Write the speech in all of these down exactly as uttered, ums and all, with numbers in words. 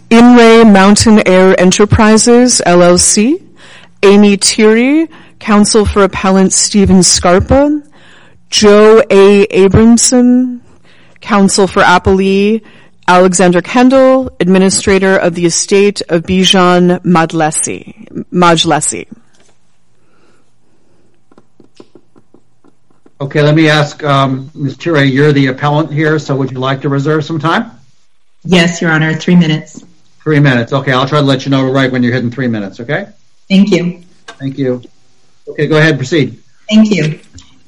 In-Ray Mountain Air Enterprises, L L C, Amy Thierry, counsel for appellant Stephen Scarpa, Joe A. Abramson, counsel for appellee Alexander Kendall, administrator of the estate of Bijan Majlesi. Majlesi. Okay, let me ask, um, Miz Thierry, you're the appellant here, so would you like to reserve some time? Yes, Your Honor, three minutes. Three minutes. Okay, I'll try to let you know right when you're hitting three minutes, okay? Thank you. Thank you. Okay, go ahead, proceed. Thank you.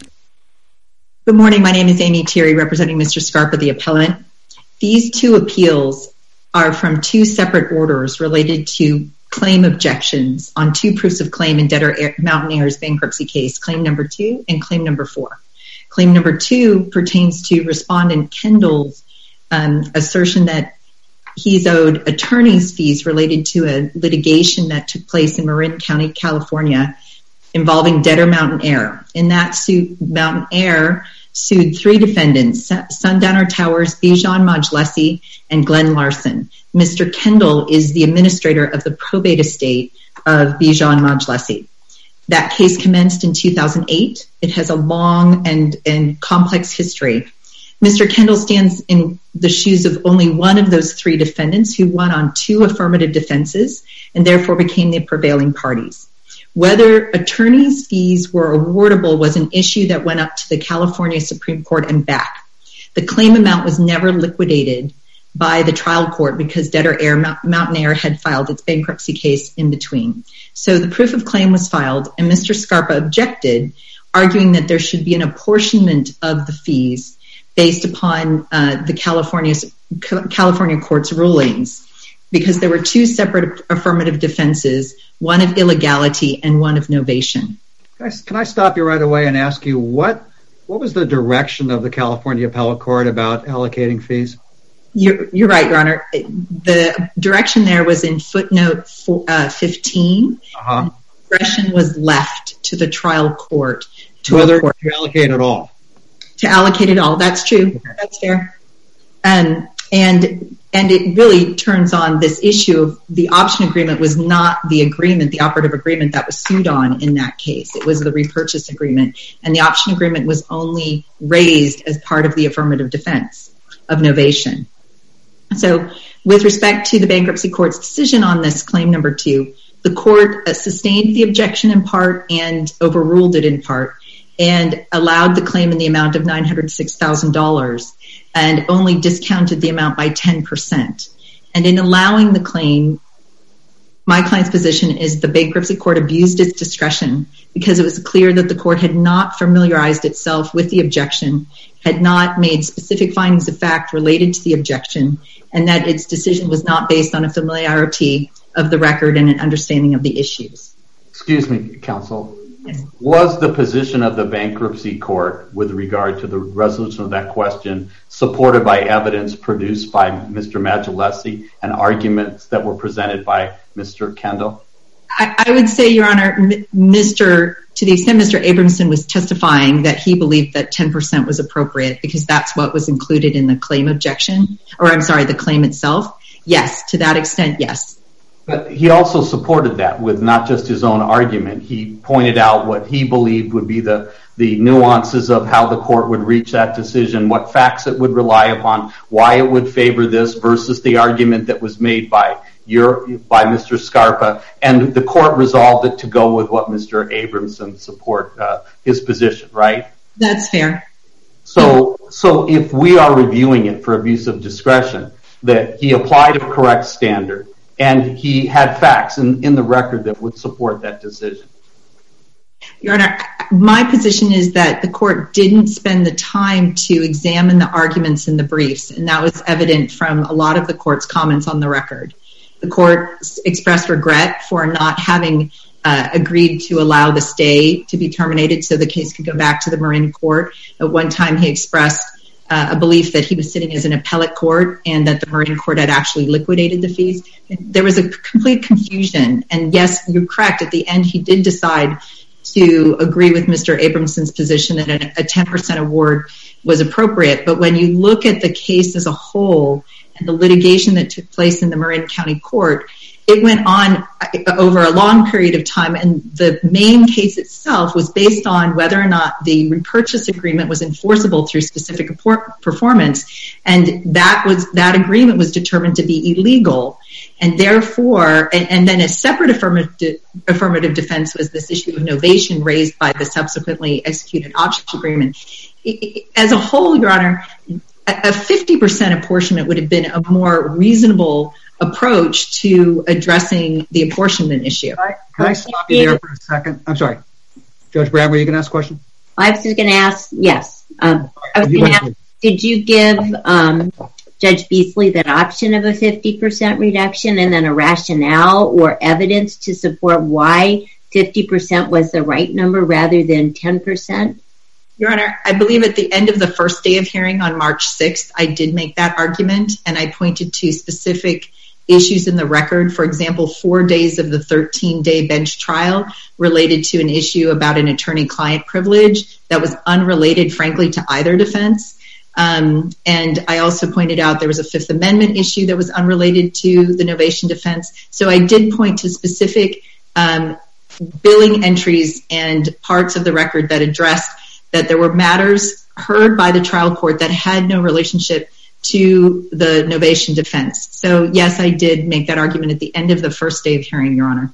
Good morning, my name is Amy Thierry, representing Mister Scarpa, the appellant. These two appeals are from two separate orders related to claim objections on two proofs of claim in Debtor Air, Mountain Air's bankruptcy case, claim number two and claim number four. Claim number two pertains to respondent Kendall's um, assertion that he's owed attorney's fees related to a litigation that took place in Marin County, California, involving Debtor Mountain Air. In that suit, Mountain Air sued three defendants, Sundowner Towers, Bijan Majlesi, and Glenn Larson. Mister Kendall is the administrator of the probate estate of Bijan Majlesi. That case commenced in two thousand eight. It has a long and, and complex history. Mister Kendall stands in the shoes of only one of those three defendants who won on two affirmative defenses and therefore became the prevailing parties. Whether attorney's fees were awardable was an issue that went up to the California Supreme Court and back. The claim amount was never liquidated by the trial court because Debtor Air, Mountain Air had filed its bankruptcy case in between. So the proof of claim was filed and Mister Scarpa objected, arguing that there should be an apportionment of the fees based upon uh, the California, California court's rulings, because there were two separate affirmative defenses, one of illegality and one of novation. Can I, can I stop you right away and ask you, what what was the direction of the California Appellate Court about allocating fees? You're, you're right, Your Honor. The direction there was in footnote four, uh, fifteen. Uh-huh. The direction was left to the trial court to whether to allocate it all. To allocate it all. That's true. Okay. That's fair. Um, and and it really turns on this issue of the option agreement was not the agreement, the operative agreement that was sued on in that case. It was the repurchase agreement. And the option agreement was only raised as part of the affirmative defense of novation. So with respect to the bankruptcy court's decision on this claim number two, the court uh, sustained the objection in part and overruled it in part, and allowed the claim in the amount of nine hundred six thousand dollars and only discounted the amount by ten percent. And in allowing the claim, my client's position is the bankruptcy court abused its discretion because it was clear that the court had not familiarized itself with the objection, had not made specific findings of fact related to the objection, and that its decision was not based on a familiarity of the record and an understanding of the issues. Excuse me, counsel. Was the position of the bankruptcy court with regard to the resolution of that question supported by evidence produced by Mister Majlesi and arguments that were presented by Mister Kendall? I, I would say, Your Honor, Mister to the extent Mister Abramson was testifying that he believed that ten percent was appropriate because that's what was included in the claim objection, or I'm sorry, the claim itself. Yes, to that extent, yes. But he also supported that with not just his own argument. He pointed out what he believed would be the, the nuances of how the court would reach that decision, what facts it would rely upon, why it would favor this versus the argument that was made by your, by Mister Scarpa. And the court resolved it to go with what Mister Abramson support, uh, his position, right? That's fair. So, so if we are reviewing it for abuse of discretion, that he applied a correct standard, and he had facts in, in the record that would support that decision. Your Honor, my position is that the court didn't spend the time to examine the arguments in the briefs, and that was evident from a lot of the court's comments on the record. The court expressed regret for not having uh, agreed to allow the stay to be terminated so the case could go back to the Marin court. At one time, he expressed Uh, a belief that he was sitting as an appellate court and that the Marin court had actually liquidated the fees. There was a complete confusion. And yes, you're correct. At the end, he did decide to agree with Mister Abramson's position that a ten percent award was appropriate. But when you look at the case as a whole and the litigation that took place in the Marin County Court, it went on over a long period of time, and the main case itself was based on whether or not the repurchase agreement was enforceable through specific performance, and that was that agreement was determined to be illegal, and therefore, and, and then a separate affirmative, affirmative defense was this issue of novation raised by the subsequently executed option agreement. As a whole, Your Honor, a fifty percent apportionment would have been a more reasonable approach to addressing the apportionment issue. Can I, can I stop you there for a second? I'm sorry. Judge Brown, were you going to ask a question? I was just going to ask, yes. Um, I was going to ask, did you give um, Judge Beasley that option of a fifty percent reduction and then a rationale or evidence to support why fifty percent was the right number rather than ten percent? Your Honor, I believe at the end of the first day of hearing on March sixth, I did make that argument, and I pointed to specific issues in the record. For example, four days of the thirteen-day bench trial related to an issue about an attorney-client privilege that was unrelated, frankly, to either defense. Um, and I also pointed out there was a Fifth Amendment issue that was unrelated to the novation defense. So I did point to specific um, billing entries and parts of the record that addressed that there were matters heard by the trial court that had no relationship to the novation defense. So, yes, I did make that argument at the end of the first day of hearing, Your Honor.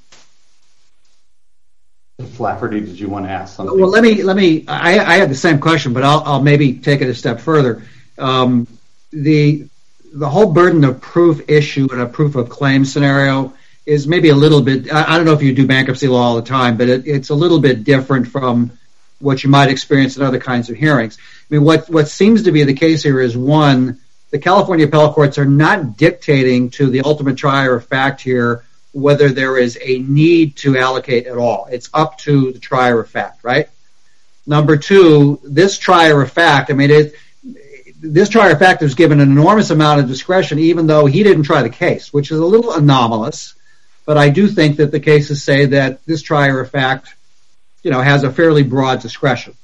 Lafferty, did you want to ask something? Well, let me, let me, I, I had the same question, but I'll, I'll maybe take it a step further. Um, the, the whole burden of proof issue in a proof of claim scenario is maybe a little bit, I, I don't know if you do bankruptcy law all the time, but it, it's a little bit different from what you might experience in other kinds of hearings. I mean, what, what seems to be the case here is, one, the California appellate courts are not dictating to the ultimate trier of fact here whether there is a need to allocate at all. It's up to the trier of fact, right? Number two, this trier of fact, I mean, it, this trier of fact is given an enormous amount of discretion, even though he didn't try the case, which is a little anomalous. But I do think that the cases say that this trier of fact, you know, has a fairly broad discretion.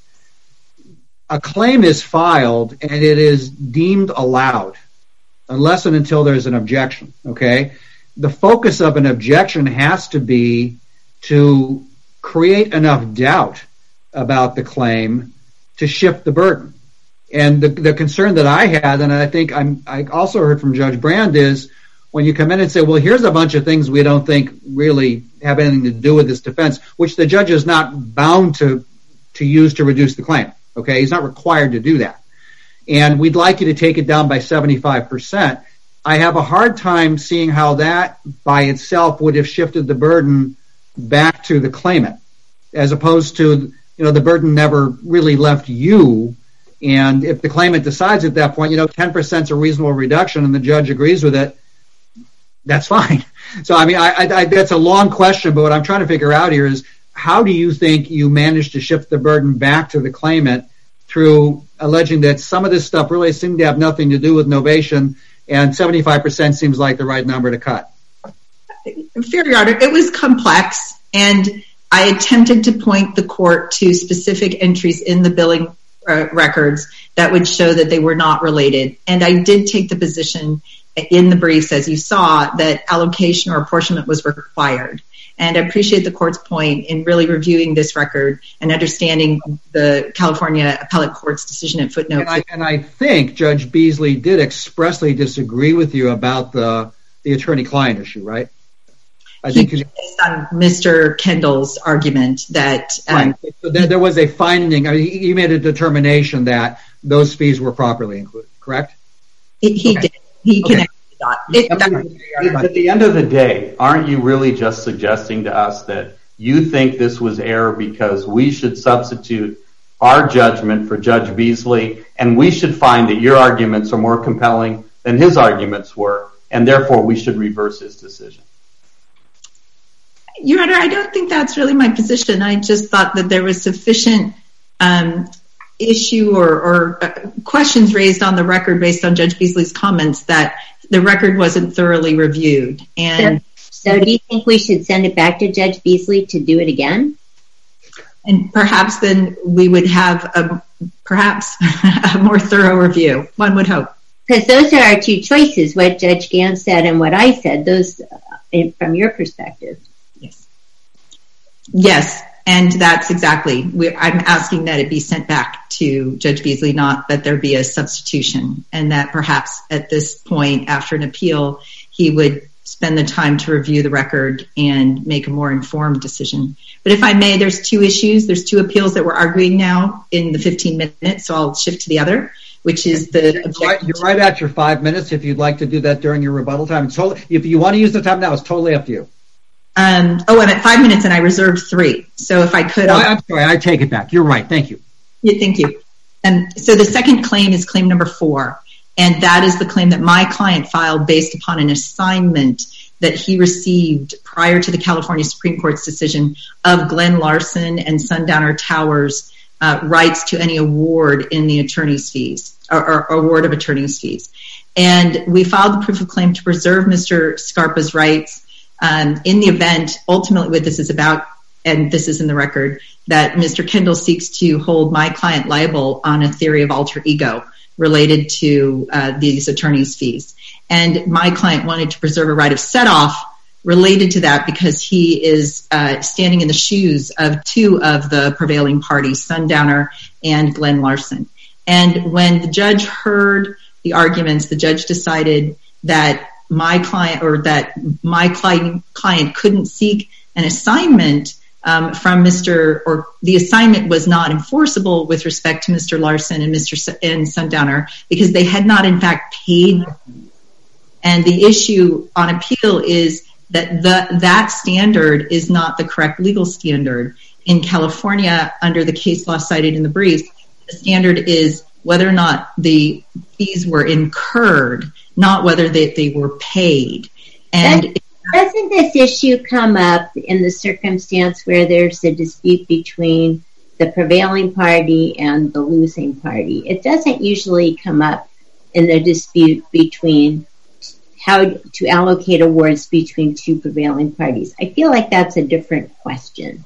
A claim is filed and it is deemed allowed unless and until there's an objection, okay? The focus of an objection has to be to create enough doubt about the claim to shift the burden. And the, the concern that I had, and I think I'm, I also heard from Judge Brand, is when you come in and say, well, here's a bunch of things we don't think really have anything to do with this defense, which the judge is not bound to, to use to reduce the claim. Okay, he's not required to do that. And we'd like you to take it down by seventy-five percent. I have a hard time seeing how that by itself would have shifted the burden back to the claimant, as opposed to, you know, the burden never really left you. And if the claimant decides at that point, you know, ten percent is a reasonable reduction and the judge agrees with it, that's fine. So, I mean, I, I, I, that's a long question, but what I'm trying to figure out here is, how do you think you managed to shift the burden back to the claimant through alleging that some of this stuff really seemed to have nothing to do with novation, and seventy-five percent seems like the right number to cut? Fair, Your Honor, it was complex, and I attempted to point the court to specific entries in the billing uh, records that would show that they were not related. And I did take the position in the briefs, as you saw, that allocation or apportionment was required. And I appreciate the court's point in really reviewing this record and understanding the California Appellate Court's decision at footnote. And I, and I think Judge Beasley did expressly disagree with you about the the attorney-client issue, right? I he think based on Mister Kendall's argument that um, right. So there, there was a finding. I mean, he, he made a determination that those fees were properly included. Correct? He, he okay. did. He okay. connected the dot. It, that, at the end of the day, aren't you really just suggesting to us that you think this was error because we should substitute our judgment for Judge Beasley, and we should find that your arguments are more compelling than his arguments were, and therefore we should reverse his decision? Your Honor, I don't think that's really my position. I just thought that there was sufficient um, issue or, or uh, questions raised on the record based on Judge Beasley's comments that the record wasn't thoroughly reviewed. And so, so do you think we should send it back to Judge Beasley to do it again? And perhaps then we would have a, perhaps a more thorough review. One would hope. Because those are our two choices, what Judge Gans said and what I said, those uh, from your perspective. Yes. Yes, and that's exactly, we're, I'm asking that it be sent back to Judge Beasley, not that there be a substitution, and that perhaps at this point, after an appeal, he would spend the time to review the record and make a more informed decision. But if I may, there's two issues. There's two appeals that we're arguing now in the fifteen minutes, so I'll shift to the other, which is the you're right, you're right at your five minutes. If you'd like to do that during your rebuttal time, it's totally, if you want to use the time now, it's totally up to you. Um, oh, I'm at five minutes and I reserved three. So if I could... Oh, I'm sorry, I take it back. You're right. Thank you. Yeah, thank you. Um, so the second claim is claim number four, and that is the claim that my client filed based upon an assignment that he received prior to the California Supreme Court's decision of Glenn Larson and Sundowner Towers' uh, rights to any award in the attorney's fees, or, or award of attorney's fees. And we filed the proof of claim to preserve Mister Scarpa's rights um, in the event, ultimately what this is about, and this is in the record, that Mister Kendall seeks to hold my client liable on a theory of alter ego related to uh, these attorney's fees. And my client wanted to preserve a right of set-off related to that because he is uh, standing in the shoes of two of the prevailing parties, Sundowner and Glenn Larson. And when the judge heard the arguments, the judge decided that my client or that my client, client couldn't seek an assignment um, from Mister or the assignment was not enforceable with respect to Mister Larson and Mister S- and Sundowner because they had not in fact paid. And the issue on appeal is that the, that standard is not the correct legal standard. In California, under the case law cited in the brief, the standard is whether or not the fees were incurred, not whether they, they were paid. And doesn't this issue come up in the circumstance where there's a dispute between the prevailing party and the losing party? It doesn't usually come up in the dispute between how to allocate awards between two prevailing parties. I feel like that's a different question.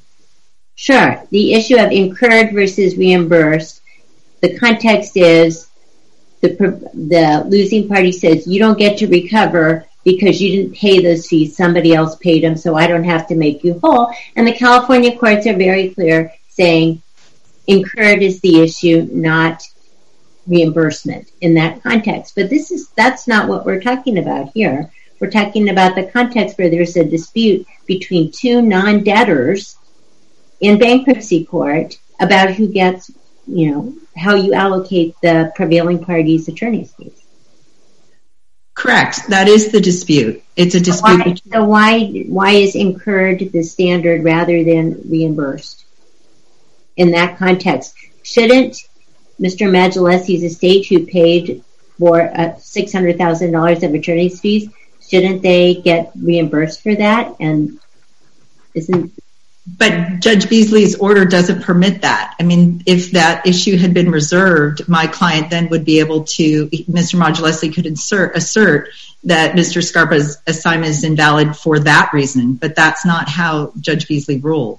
Sure, the issue of incurred versus reimbursed, the context is the the losing party says you don't get to recover because you didn't pay those fees, somebody else paid them, so I don't have to make you whole. And the California courts are very clear saying incurred is the issue, not reimbursement in that context. But this is that's not what we're talking about here. We're talking about the context where there's a dispute between two non-debtors in bankruptcy court about who gets, you know, how you allocate the prevailing party's attorney's fees. Correct. That is the dispute. It's a dispute. Why, so why why is incurred the standard rather than reimbursed in that context? Shouldn't Mister Maggiolesi's estate, who paid for uh, six hundred thousand dollars of attorney's fees, shouldn't they get reimbursed for that? And isn't But Judge Beasley's order doesn't permit that. I mean, if that issue had been reserved, my client then would be able to, Mister Maggiolesi could insert, assert that Mister Scarpa's assignment is invalid for that reason, but that's not how Judge Beasley ruled.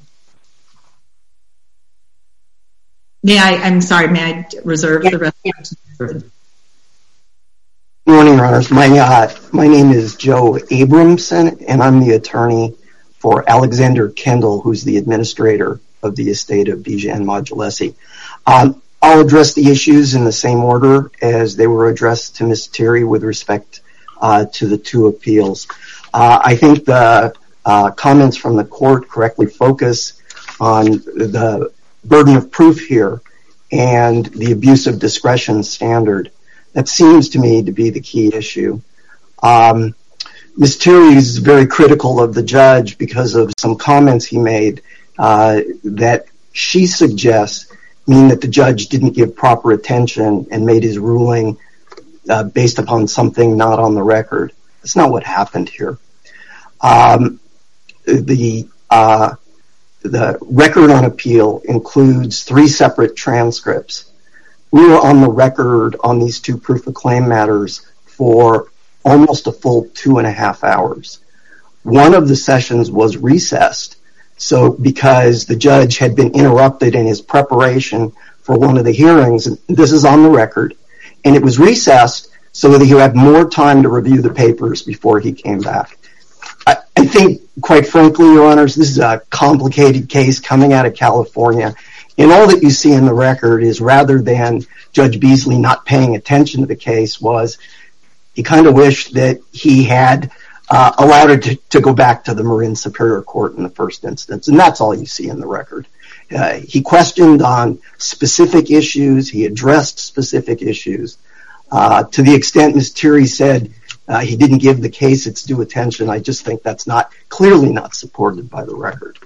May I, I'm sorry, may I reserve yeah, the rest? Yeah. Good morning, Your Honors. My, uh, my name is Joe Abramson, and I'm the attorney for Alexander Kendall, who's the administrator of the estate of Bijan Maggiolesi. Um, I'll address the issues in the same order as they were addressed to Miz Terry with respect uh, to the two appeals. Uh, I think the uh, comments from the court correctly focus on the burden of proof here and the abuse of discretion standard. That seems to me to be the key issue. Um, Miz Terry is very critical of the judge because of some comments he made uh, that she suggests mean that the judge didn't give proper attention and made his ruling uh, based upon something not on the record. That's not what happened here. Um, the uh, the record on appeal includes three separate transcripts. We were on the record on these two proof of claim matters for almost a full two and a half hours. One of the sessions was recessed, so because the judge had been interrupted in his preparation for one of the hearings, and this is on the record, and it was recessed so that he would have more time to review the papers before he came back. I, I think, quite frankly, Your Honors, this is a complicated case coming out of California. And all that you see in the record is, rather than Judge Beasley not paying attention to the case, was he kind of wished that he had uh, allowed it to, to go back to the Marin Superior Court in the first instance. And that's all you see in the record. Uh, he questioned on specific issues. He addressed specific issues. Uh, to the extent Miz Thierry said uh, he didn't give the case its due attention, I just think that's not clearly not supported by the record.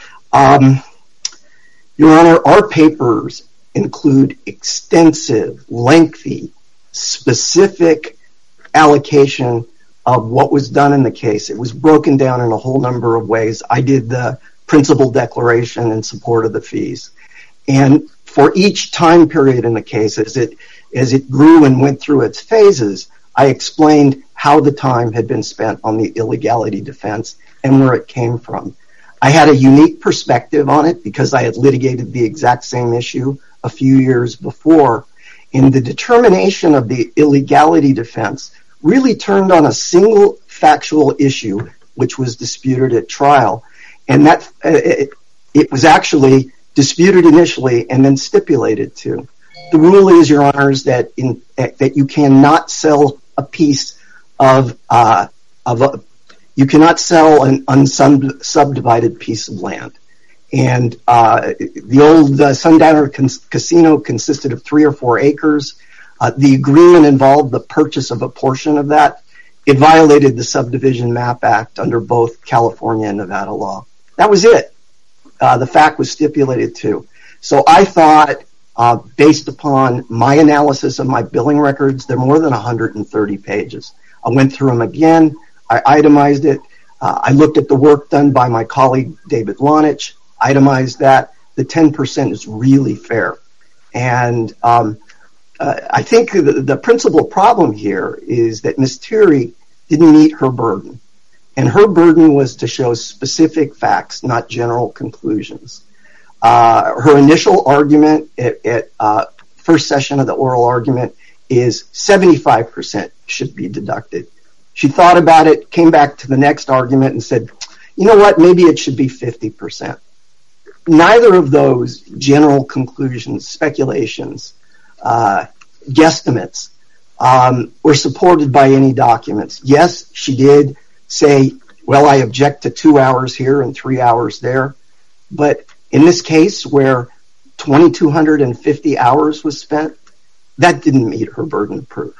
Um, Your Honor, our papers include extensive, lengthy, specific allocation of what was done in the case. It was broken down in a whole number of ways. I did the principal declaration in support of the fees. And for each time period in the case, as it as it grew and went through its phases, I explained how the time had been spent on the illegality defense and where it came from. I had a unique perspective on it because I had litigated the exact same issue a few years before. And the determination of the illegality defense really turned on a single factual issue, which was disputed at trial. And that uh, it, it was actually disputed initially and then stipulated to. The rule is, Your Honors, that in uh, that you cannot sell a piece of uh, of a You cannot sell an unsubdivided piece of land. And uh, the old uh, Sundowner Cas- Casino consisted of three or four acres. Uh, the agreement involved the purchase of a portion of that. It violated the Subdivision Map Act under both California and Nevada law. That was it. Uh, the fact was stipulated to. So I thought, uh, based upon my analysis of my billing records, they're more than one hundred thirty pages. I went through them again. I itemized it. Uh, I looked at the work done by my colleague, David Lonich, itemized that. The ten percent is really fair. And um, uh, I think the, the principal problem here is that Miz Thierry didn't meet her burden. And her burden was to show specific facts, not general conclusions. Uh, her initial argument at, at uh, first session of the oral argument is seventy-five percent should be deducted. She thought about it, came back to the next argument and said, you know what, maybe it should be fifty percent. Neither of those general conclusions, speculations, uh, guesstimates, um, were supported by any documents. Yes, she did say, well, I object to two hours here and three hours there. But in this case where two thousand two hundred fifty hours was spent, that didn't meet her burden of proof.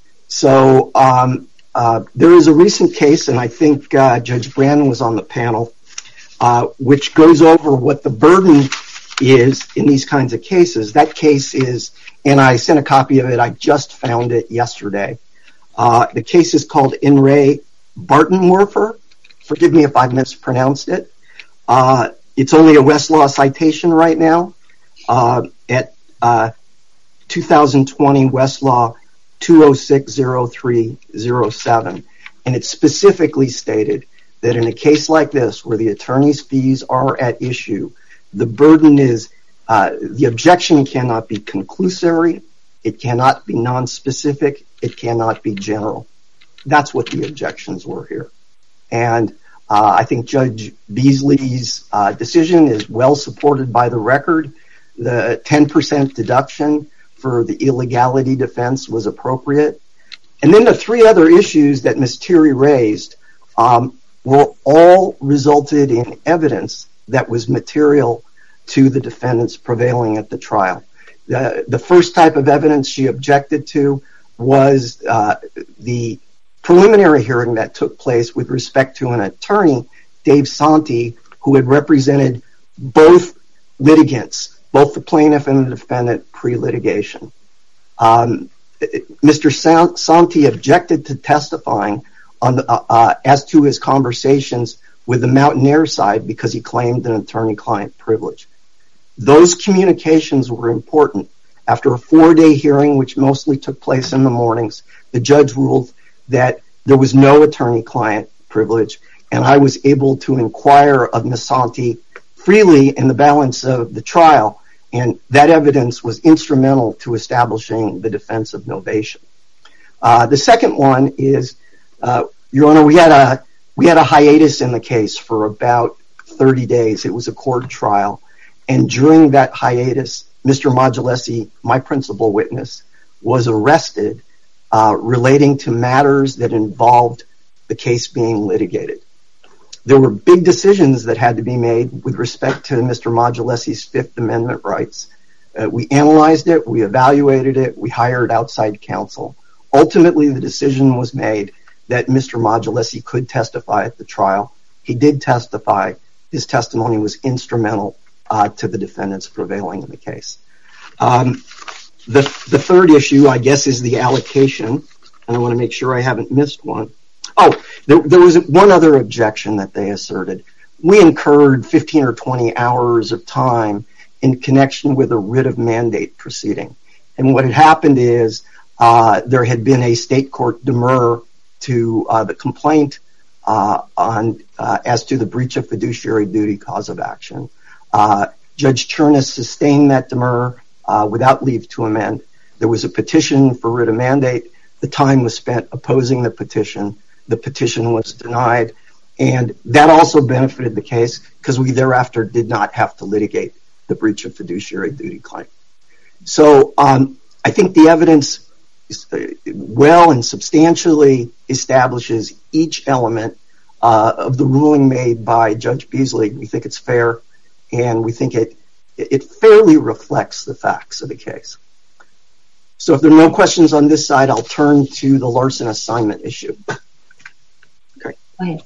So, um, Uh, there is a recent case, and I think uh, Judge Brandon was on the panel, uh, which goes over what the burden is in these kinds of cases. That case is, and I sent a copy of it, I just found it yesterday. Uh, the case is called In Re Bartenwerfer. Forgive me if I mispronounced it. Uh, it's only a Westlaw citation right now uh, at uh, two thousand twenty Westlaw two oh six oh three oh seven, and it specifically stated that in a case like this where the attorney's fees are at issue, the burden is, uh, the objection cannot be conclusory, it cannot be non-specific, it cannot be general. That's what the objections were here. And uh, I think Judge Beasley's uh, decision is well supported by the record. The ten percent deduction for the illegality defense was appropriate. And then the three other issues that Miz Thierry raised um, were all resulted in evidence that was material to the defendants prevailing at the trial. The, the first type of evidence she objected to was uh, the preliminary hearing that took place with respect to an attorney, Dave Santi, who had represented both litigants, both the plaintiff and the defendant, pre-litigation. Um, Mister Santi objected to testifying on the, uh, uh, as to his conversations with the Mountaineer side because he claimed an attorney-client privilege. Those communications were important. After a four-day hearing, which mostly took place in the mornings, the judge ruled that there was no attorney-client privilege, and I was able to inquire of Miz Santi freely in the balance of the trial, and that evidence was instrumental to establishing the defense of novation. Uh, the second one is, uh, Your Honor, we had a we had a hiatus in the case for about thirty days. It was a court trial, and during that hiatus, Mister Modulesi, my principal witness, was arrested uh, relating to matters that involved the case being litigated. There were big decisions that had to be made with respect to Mister Modulesi's Fifth Amendment rights. Uh, we analyzed it, we evaluated it, we hired outside counsel. Ultimately, the decision was made that Mister Modulesi could testify at the trial. He did testify. His testimony was instrumental uh, to the defendants prevailing in the case. Um, the, the third issue, I guess, is the allocation, and I want to make sure I haven't missed one. Oh, there, there was one other objection that they asserted. We incurred fifteen or twenty hours of time in connection with a writ of mandate proceeding. And what had happened is uh, there had been a state court demur to uh, the complaint uh, on uh, as to the breach of fiduciary duty cause of action. Uh, Judge Chernus sustained that demur uh, without leave to amend. There was a petition for writ of mandate. The time was spent opposing the petition. The petition was denied, and that also benefited the case because we thereafter did not have to litigate the breach of fiduciary duty claim. So um, I think the evidence is, uh, well and substantially establishes each element uh, of the ruling made by Judge Beasley. We think it's fair, and we think it it fairly reflects the facts of the case. So if there are no questions on this side, I'll turn to the Larson assignment issue. Okay. Go ahead.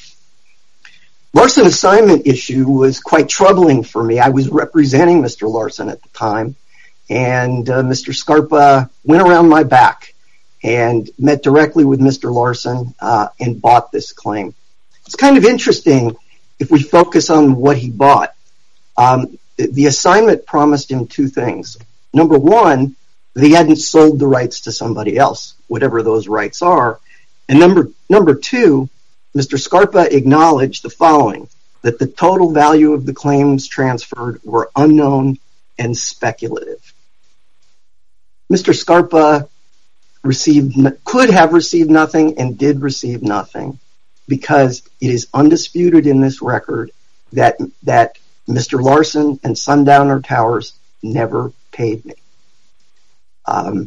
Larson assignment issue was quite troubling for me. I was representing Mister Larson at the time, and uh, Mister Scarpa went around my back and met directly with Mister Larson uh, and bought this claim. It's kind of interesting if we focus on what he bought. Um, the assignment promised him two things. Number one, that he hadn't sold the rights to somebody else, whatever those rights are. And number number two, Mister Scarpa acknowledged the following, that the total value of the claims transferred were unknown and speculative. Mister Scarpa received, could have received nothing and did receive nothing because it is undisputed in this record that that Mister Larson and Sundowner Towers never paid me. Um,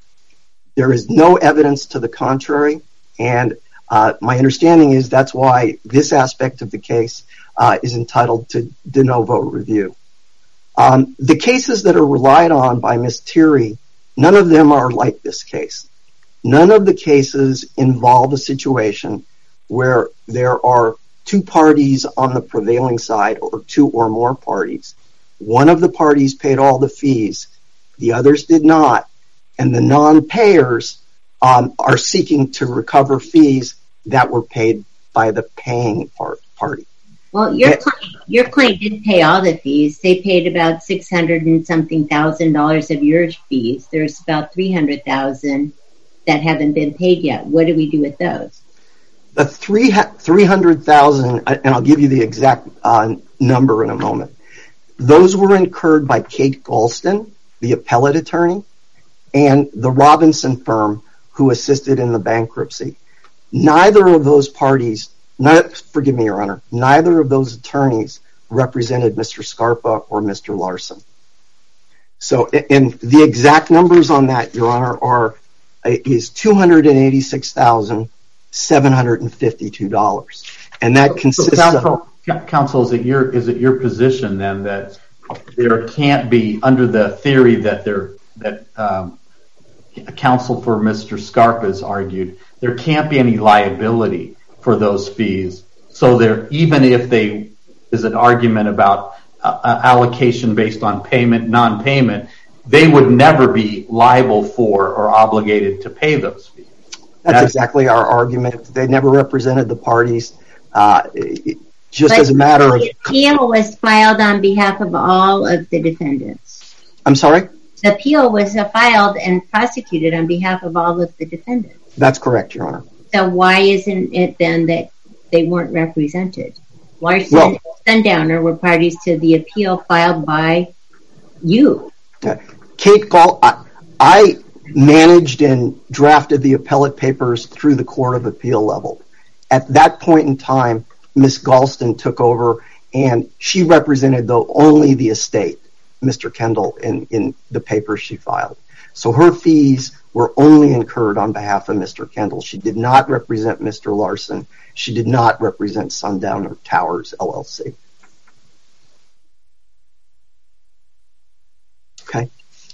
there is no evidence to the contrary, and uh, my understanding is that's why this aspect of the case uh, is entitled to de novo review. Um, the cases that are relied on by Miz Thierry, none of them are like this case. None of the cases involve a situation where there are two parties on the prevailing side or two or more parties. One of the parties paid all the fees, the others did not, and the non-payers um, are seeking to recover fees that were paid by the paying part, party. Well, your client, your client did pay all the fees. They paid about six hundred and something thousand dollars of your fees. There's about three hundred thousand that haven't been paid yet. What do we do with those? The three three hundred thousand, and I'll give you the exact uh, number in a moment. Those were incurred by Kate Galston, the appellate attorney, and the Robinson firm who assisted in the bankruptcy. Neither of those parties, not, forgive me, Your Honor, neither of those attorneys represented Mister Scarpa or Mister Larson. So, and the exact numbers on that, Your Honor, are is two hundred eighty-six thousand seven hundred fifty-two dollars, and that consists so counsel, of. Counsel, is it your is it your position then that there can't be, under the theory that there that um, counsel for Mister Scarpa has argued, there can't be any liability for those fees. So there, even if they is an argument about uh, allocation based on payment, non-payment, they would never be liable for or obligated to pay those fees. That's, That's exactly our argument. They never represented the parties. Uh, it, just but as a matter of. The appeal was filed on behalf of all of the defendants. I'm sorry? The appeal was filed and prosecuted on behalf of all of the defendants. That's correct, Your Honor. So why isn't it then that they weren't represented? Larson well, and Sundowner were parties to the appeal filed by you. Uh, Kate Gall, I, I managed and drafted the appellate papers through the Court of Appeal level. At that point in time, Miz Galston took over, and she represented the, only the estate, Mister Kendall, in, in the papers she filed. So her fees were only incurred on behalf of Mister Kendall. She did not represent Mister Larson. She did not represent Sundowner Towers, L L C. Okay.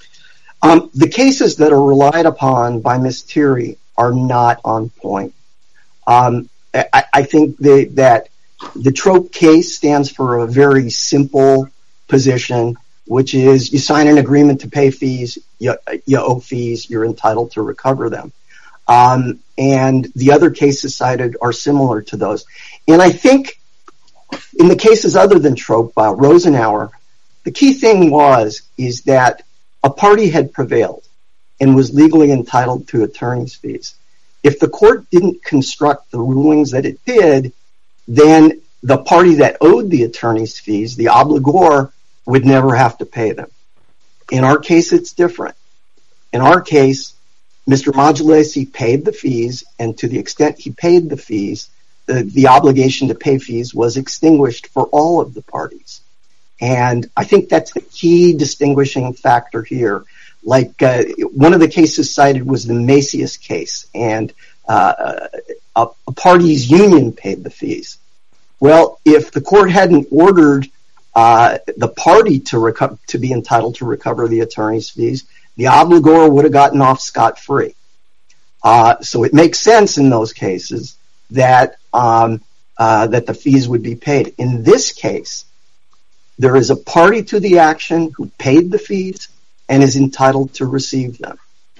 Um, the cases that are relied upon by Miz Thierry are not on point. Um, I, I think the, that the Trope case stands for a very simple position, which is you sign an agreement to pay fees, you, you owe fees, you're entitled to recover them. Um, and the other cases cited are similar to those. And I think in the cases other than Trope, uh, Rosenauer, the key thing was, is that a party had prevailed and was legally entitled to attorney's fees. If the court didn't construct the rulings that it did, then the party that owed the attorney's fees, the obligor, would never have to pay them. In our case, it's different. In our case, Mister Modulesi paid the fees, and to the extent he paid the fees, the, the obligation to pay fees was extinguished for all of the parties. And I think that's the key distinguishing factor here. Like uh, one of the cases cited was the Macias case, and uh, a, a party's union paid the fees. Well, if the court hadn't ordered uh, the party to reco- to be entitled to recover the attorney's fees, the obligor would have gotten off scot-free. Uh, so it makes sense in those cases that um, uh, that the fees would be paid. In this case, there is a party to the action who paid the fees and is entitled to receive them.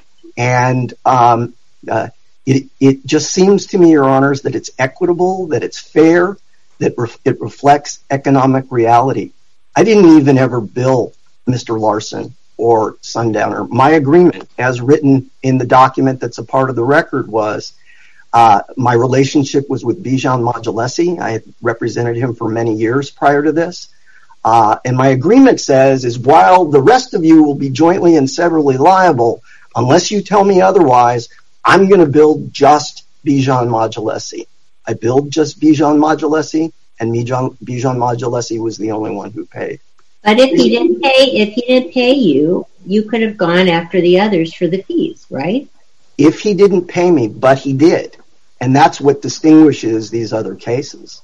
And um, uh, it, it just seems to me, Your Honors, that it's equitable, that it's fair, that re- it reflects economic reality. I didn't even ever bill Mister Larson or Sundowner. My agreement, as written in the document that's a part of the record, was uh, my relationship was with Bijan Modulesi. I had represented him for many years prior to this. Uh, and my agreement says is while the rest of you will be jointly and severally liable, unless you tell me otherwise, I'm going to bill just Bijan Modulesi. I billed just Bijan Modulesi, and Bijan, Bijan Modulesi was the only one who paid. But if he didn't pay, if he didn't pay you, you could have gone after the others for the fees, right? If he didn't pay me, but he did. And that's what distinguishes these other cases.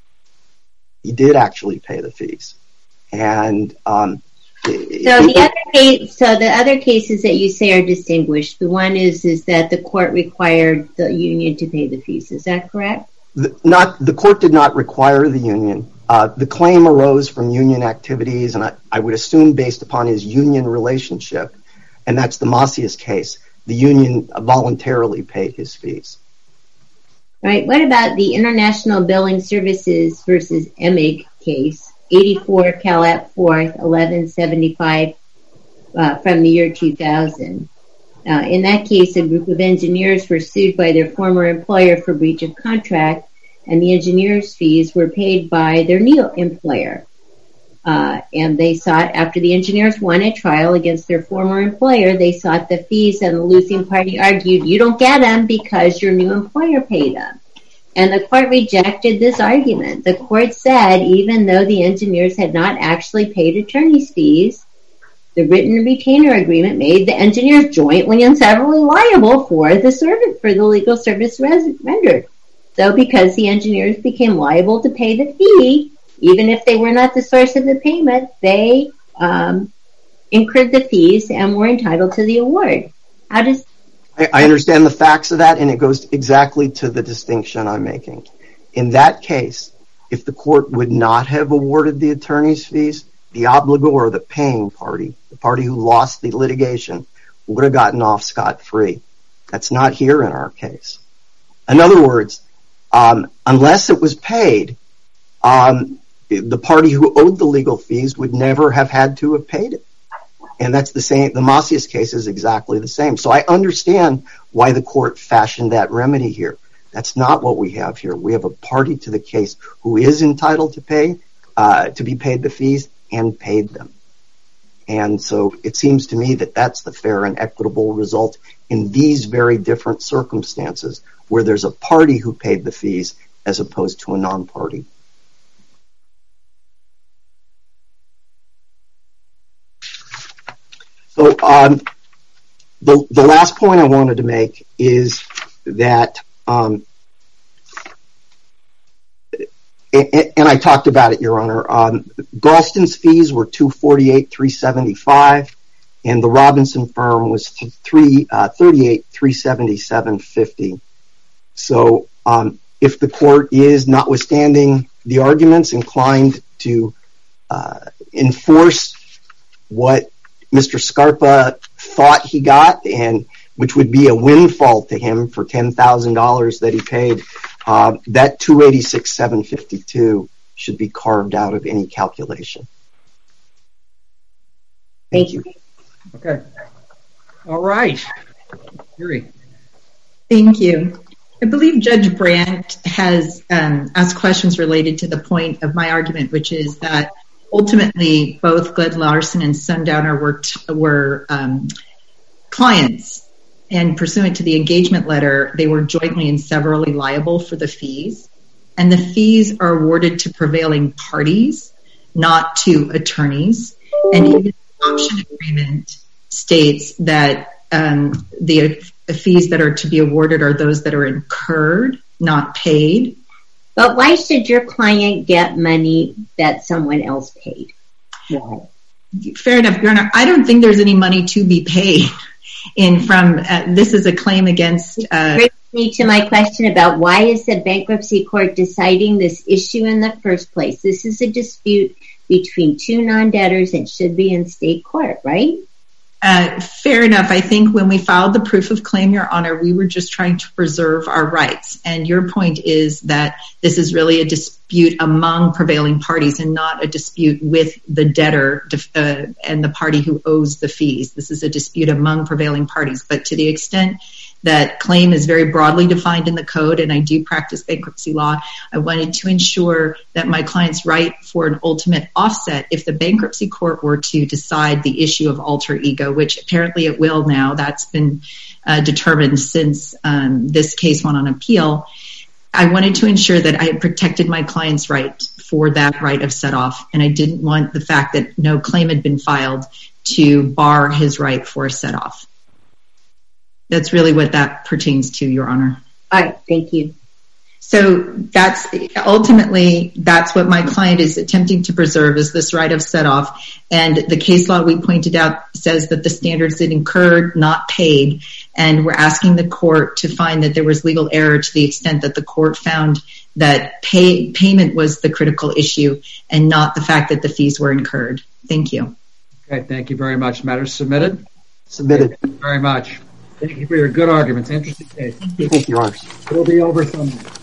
He did actually pay the fees. And um, so the it, other case, so the other cases that you say are distinguished. The one is is that the court required the union to pay the fees. Is that correct? The, not the court did not require the union. Uh, the claim arose from union activities, and I, I would assume based upon his union relationship, and that's the Macias case. The union voluntarily paid his fees. All right. What about the International Billing Services versus M I G case? eighty-four Calat fourth, eleven seventy-five uh, from the year two thousand. Uh, in that case, a group of engineers were sued by their former employer for breach of contract, and the engineers' fees were paid by their new employer. Uh, and they sought, after the engineers won a trial against their former employer, they sought the fees, and the losing party argued, you don't get them because your new employer paid them. And the court rejected this argument. The court said even though the engineers had not actually paid attorney's fees, the written retainer agreement made the engineers jointly and severally liable for the service, for the legal service res- rendered. So because the engineers became liable to pay the fee, even if they were not the source of the payment, they um, incurred the fees and were entitled to the award. How does I understand the facts of that, and it goes exactly to the distinction I'm making. In that case, if the court would not have awarded the attorney's fees, the obligor, the paying party, the party who lost the litigation, would have gotten off scot-free. That's not here in our case. In other words, um, unless it was paid, um, the party who owed the legal fees would never have had to have paid it. And that's the same. The Macias case is exactly the same. So I understand why the court fashioned that remedy here. That's not what we have here. We have a party to the case who is entitled to pay, uh, to be paid the fees and paid them. And so it seems to me that that's the fair and equitable result in these very different circumstances, where there's a party who paid the fees as opposed to a non-party. So um, the, the last point I wanted to make is that, um, and, and I talked about it, Your Honor, um, Galston's fees were two hundred forty-eight thousand three hundred seventy-five dollars, and the Robinson firm was thirty-eight thousand three hundred seventy-seven dollars and fifty cents. So um, if the court is, notwithstanding the arguments, inclined to uh, enforce what Mister Scarpa thought he got, and which would be a windfall to him for ten thousand dollars that he paid, uh, that two hundred eighty-six thousand seven hundred fifty-two dollars should be carved out of any calculation. Thank you. Okay. All right. Yuri. Thank you. I believe Judge Brandt has um, asked questions related to the point of my argument, which is that ultimately both Glenn Larson and Sundowner were, t- were um, clients, and pursuant to the engagement letter, they were jointly and severally liable for the fees. And the fees are awarded to prevailing parties, not to attorneys. And even the option agreement states that um, the fees that are to be awarded are those that are incurred, not paid. But why should your client get money that someone else paid? Yeah. Fair enough, Your Honor. I don't think there's any money to be paid in from, uh, this is a claim against... Uh, brings me to my question about why is the bankruptcy court deciding this issue in the first place? This is a dispute between two non-debtors and should be in state court, right? Uh, fair enough. I think when we filed the proof of claim, Your Honor, we were just trying to preserve our rights. And your point is that this is really a dispute among prevailing parties and not a dispute with the debtor uh, and the party who owes the fees. This is a dispute among prevailing parties. But to the extent that claim is very broadly defined in the code, and I do practice bankruptcy law, I wanted to ensure that my client's right for an ultimate offset, if the bankruptcy court were to decide the issue of alter ego, which apparently it will now, that's been uh, determined since um, this case went on appeal, I wanted to ensure that I had protected my client's right for that right of set off, and I didn't want the fact that no claim had been filed to bar his right for a set off. That's really what that pertains to, Your Honor. All right, thank you. So that's ultimately, that's what my client is attempting to preserve, is this right of set off. And the case law we pointed out says that the standards that incurred, not paid. And we're asking the court to find that there was legal error to the extent that the court found that pay, payment was the critical issue and not the fact that the fees were incurred. Thank you. Okay, thank you very much. Matters submitted? Submitted. Thank you very much. Thank you for your good arguments. Interesting case. Thank you, Your Honor. It'll be over someday.